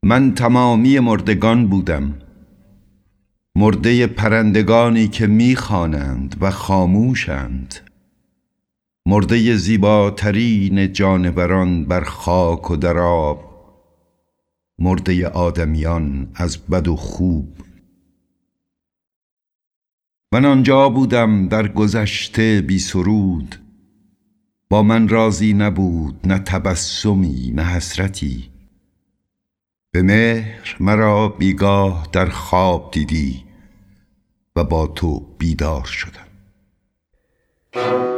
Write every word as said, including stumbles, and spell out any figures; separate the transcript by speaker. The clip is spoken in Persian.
Speaker 1: من تمامی مردگان بودم، مرده پرندگانی که میخوانند و خاموشند، مرده زیباترین جانوران بر خاک و در آب، مرده آدمیان از بد و خوب. من آنجا بودم در گذشته بی سرود، با من رازی نبود، نه تبسمی نه حسرتی. به مهر مرا بیگاه در خواب دیدی و با تو بیدار شدم.